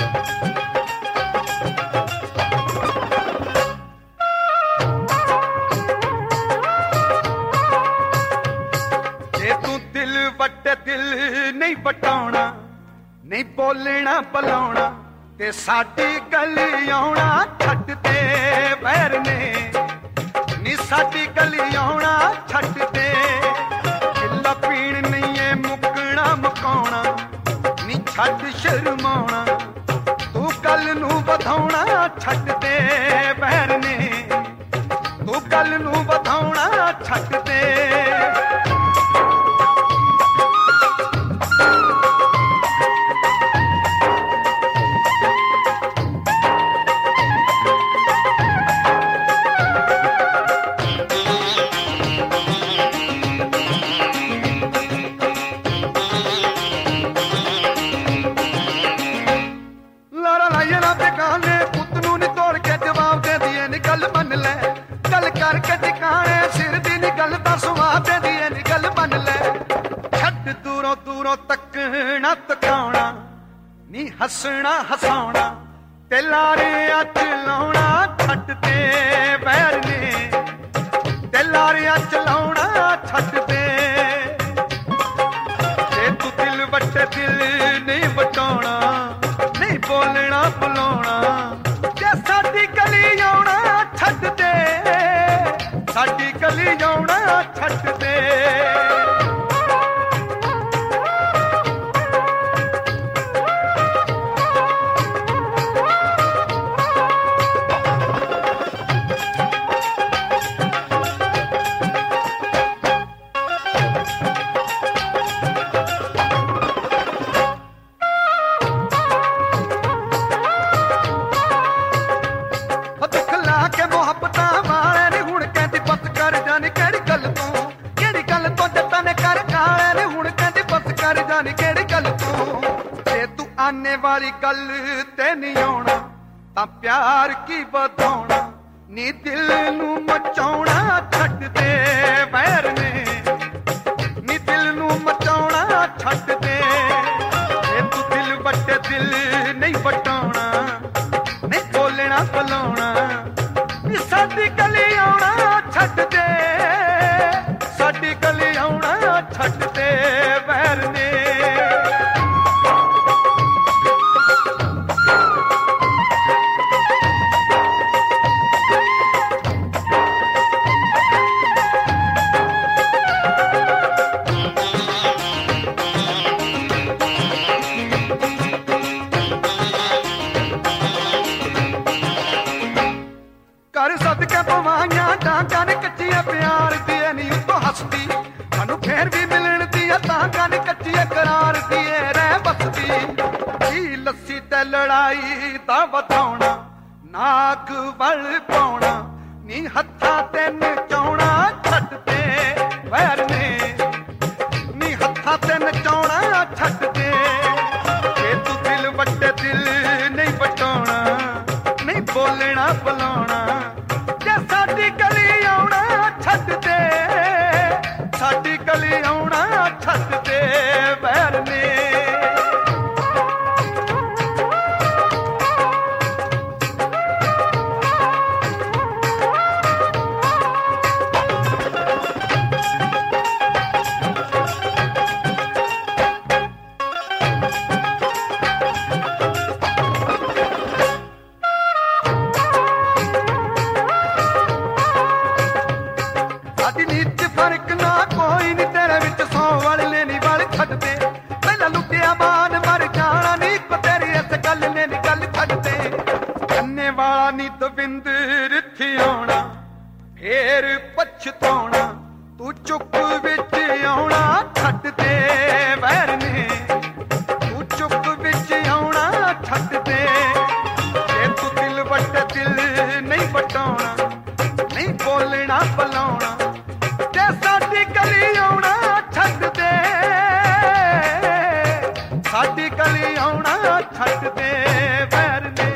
दिल नहीं बटाउणा नहीं बोलना बुलाउणा ते साडी गली आउणा छड्ड दे वैर ने नी साडी गली आउणा छड्ड दे किला पीण नहीं है मुकना मकाउणा नी छड्ड शर्माउणा तू गल नूं वधाउणा छड्ड दे वैर ने तू गल नूं वधाउणा छड्ड दे करके टिकाने सिर दी निकल दस वादे दी निकल बन ले छड्ड दूरों दूरों तकना तकाउणा नी हसना हसाउणा ते लारियां चलाउणा छड्ड दे वैर ने ते लारियां चलाउणा छड्ड दे जे तू दिल वटे दिल नहीं वटाउणा नहीं बोलना बुलाउणा जे साडी गली आउणा छड्ड दे साडी गली आउणा छड्ड दे दुख ला के मोहब्बतां वाले ने हुण कहंदी बस कर जानी केड़ी गल तो जट्टां ने कर काले ने हुण कहंदी बस कर जानी केड़ी गल तो जे तू आने वाली गल ते नहीं आउणा तां प्यार की वधाउणा नी दिल नूं मचाउणा छड्ड दे वैर ने नी दिल नूं मचाउणा छड्ड दे जे तू दिल वटे दिल नहीं वटाउणा नहीं बोलना बुलाउणा साडी गली आउणा छड्ड दे साडी गली आउणा छड्ड दे वैर ने कर सदके पवाइयां डांगा ने कच्चिया प्यार दिए नी उतो हसदी सानू फेर भी मिलण दी तांगा ने कच्चिया करार दिए रह बसदी जी लस्सी ते लड़ाई दा वधाउणा नाग वल पाउणा नी हत्थां ते नचाउणा छड्ड दे वैर ने नी हत्थां ते नचाउणा छड्ड दे जे तू दिल वटे दिल नहीं वटाउणा नहीं बोलना बुलाउणा जे साडी गली आउणा छड्ड दे साडी गली आउणा छड्ड दे वैर ने फर्क ना कोई नी तेरे विच सौ वाले ने नी वाल छड्ड दे पहला लुटिया मान मर जाना नी को तेरी इस गल ने नी गल छड्ड दे कन्ने वाला नी दविंदर थी आउणा फेर पछताउणा तू चुप विच आउणा छड्ड दे वैर ने तू चुप विच आउणा छड्ड दे जे तू दिल वटे दिल नहीं वटाउणा नहीं बोलना बुलाउणा साडी गली आउणा छड्ड दे साडी गली आउणा छड्ड दे वैर ने